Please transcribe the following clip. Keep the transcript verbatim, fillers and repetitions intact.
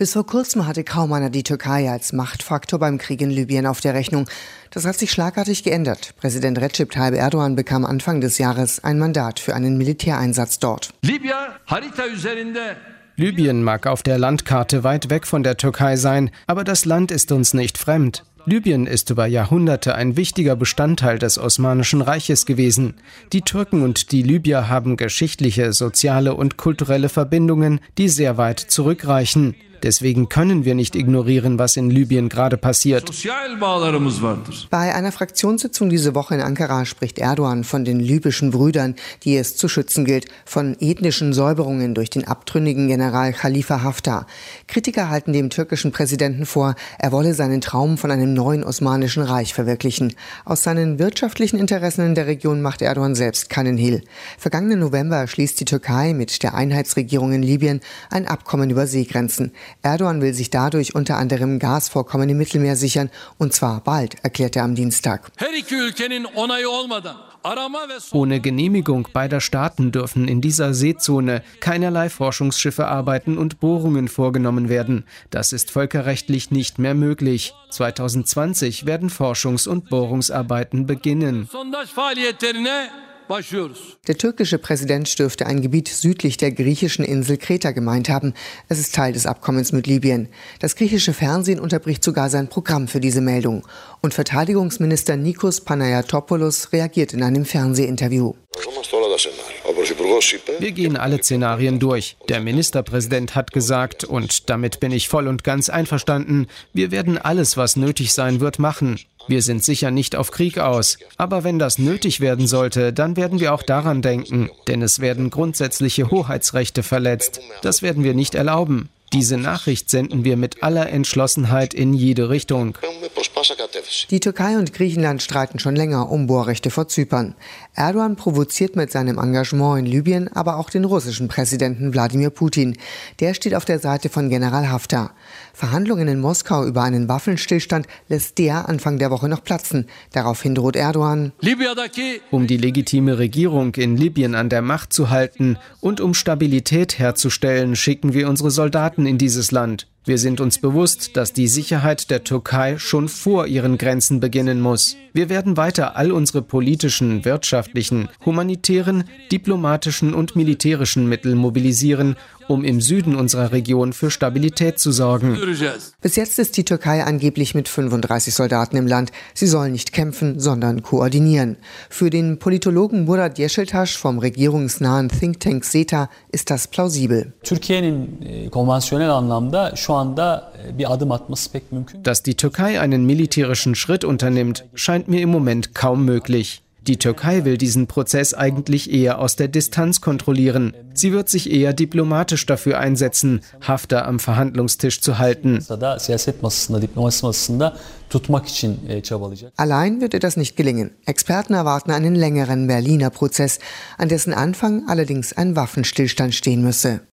Bis vor kurzem hatte kaum einer die Türkei als Machtfaktor beim Krieg in Libyen auf der Rechnung. Das hat sich schlagartig geändert. Präsident Recep Tayyip Erdogan bekam Anfang des Jahres ein Mandat für einen Militäreinsatz dort. Libyen mag auf der Landkarte weit weg von der Türkei sein, aber das Land ist uns nicht fremd. Libyen ist über Jahrhunderte ein wichtiger Bestandteil des Osmanischen Reiches gewesen. Die Türken und die Libyer haben geschichtliche, soziale und kulturelle Verbindungen, die sehr weit zurückreichen. Deswegen können wir nicht ignorieren, was in Libyen gerade passiert. Bei einer Fraktionssitzung diese Woche in Ankara spricht Erdogan von den libyschen Brüdern, die es zu schützen gilt, von ethnischen Säuberungen durch den abtrünnigen General Khalifa Haftar. Kritiker halten dem türkischen Präsidenten vor, er wolle seinen Traum von einem neuen Osmanischen Reich verwirklichen. Aus seinen wirtschaftlichen Interessen in der Region macht Erdogan selbst keinen Hehl. Vergangenen November schließt die Türkei mit der Einheitsregierung in Libyen ein Abkommen über Seegrenzen. Erdogan will sich dadurch unter anderem Gasvorkommen im Mittelmeer sichern, und zwar bald, erklärt er am Dienstag. Ohne Genehmigung beider Staaten dürfen in dieser Seezone keinerlei Forschungsschiffe arbeiten und Bohrungen vorgenommen werden. Das ist völkerrechtlich nicht mehr möglich. zwanzig zwanzig werden Forschungs- und Bohrungsarbeiten beginnen. Der türkische Präsident dürfte ein Gebiet südlich der griechischen Insel Kreta gemeint haben. Es ist Teil des Abkommens mit Libyen. Das griechische Fernsehen unterbricht sogar sein Programm für diese Meldung. Und Verteidigungsminister Nikos Panayotopoulos reagiert in einem Fernsehinterview. Wir gehen alle Szenarien durch. Der Ministerpräsident hat gesagt, und damit bin ich voll und ganz einverstanden, wir werden alles, was nötig sein wird, machen. Wir sind sicher nicht auf Krieg aus. Aber wenn das nötig werden sollte, dann werden wir auch daran denken. Denn es werden grundsätzliche Hoheitsrechte verletzt. Das werden wir nicht erlauben. Diese Nachricht senden wir mit aller Entschlossenheit in jede Richtung. Die Türkei und Griechenland streiten schon länger um Bohrrechte vor Zypern. Erdogan provoziert mit seinem Engagement in Libyen aber auch den russischen Präsidenten Wladimir Putin. Der steht auf der Seite von General Haftar. Verhandlungen in Moskau über einen Waffenstillstand lässt der Anfang der Woche noch platzen. Daraufhin droht Erdogan, um die legitime Regierung in Libyen an der Macht zu halten und um Stabilität herzustellen, schicken wir unsere Soldaten in dieses Land. Wir sind uns bewusst, dass die Sicherheit der Türkei schon vor ihren Grenzen beginnen muss. Wir werden weiter all unsere politischen, wirtschaftlichen, humanitären, diplomatischen und militärischen Mittel mobilisieren, um im Süden unserer Region für Stabilität zu sorgen. Bis jetzt ist die Türkei angeblich mit fünfunddreißig Soldaten im Land. Sie sollen nicht kämpfen, sondern koordinieren. Für den Politologen Murat Yeşiltaş vom regierungsnahen Think Tank SETA ist das plausibel. Dass die Türkei einen militärischen Schritt unternimmt, scheint mir im Moment kaum möglich. Die Türkei will diesen Prozess eigentlich eher aus der Distanz kontrollieren. Sie wird sich eher diplomatisch dafür einsetzen, Haftar am Verhandlungstisch zu halten. Allein wird ihr das nicht gelingen. Experten erwarten einen längeren Berliner Prozess, an dessen Anfang allerdings ein Waffenstillstand stehen müsse.